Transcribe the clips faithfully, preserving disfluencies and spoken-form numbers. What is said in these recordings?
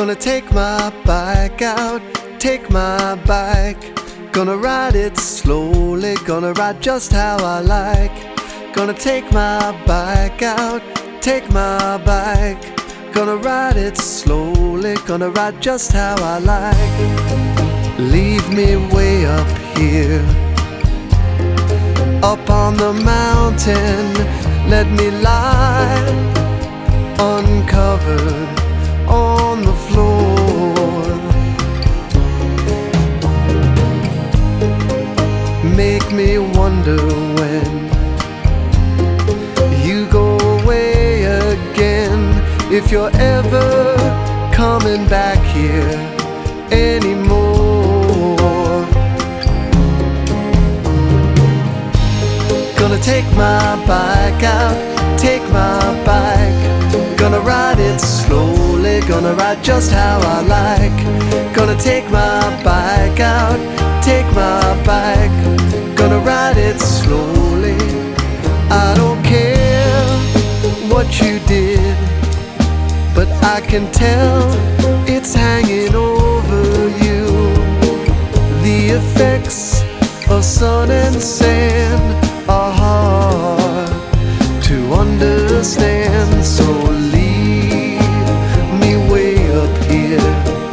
Gonna take my bike out, take my bike. Gonna ride it slowly, gonna ride just how I like. Gonna take my bike out, take my bike. Gonna ride it slowly, gonna ride just how I like. Leave me way up here, up on the mountain. Let me lie uncovered on the floor. Make me wonder when you go away again, if you're ever coming back here anymore. Gonna take my bike out, take my bike. Gonna ride it slowly, gonna ride just how I like. Gonna take my bike out, take my bike. Gonna ride it slowly. I don't care what you did, but I can tell it's hanging over you. The effects of sun and sand are hard to understand, so leave me way up here,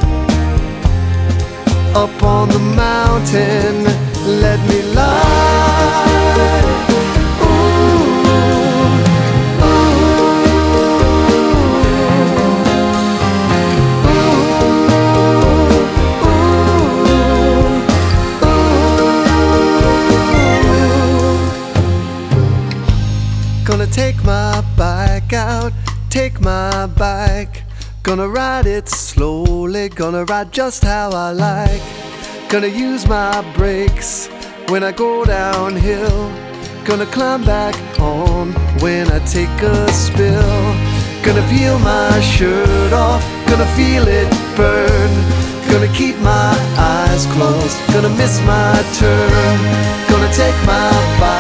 up on the mountain. Let me lie. Ooh, ooh, ooh, ooh. Gonna take my bike out, take my bike. Gonna ride it slowly, gonna ride just how I like. Gonna use my brakes when I go downhill. Gonna climb back on when I take a spill. Gonna peel my shirt off, gonna feel it burn. Gonna keep my eyes closed, gonna miss my turn. Gonna take my bike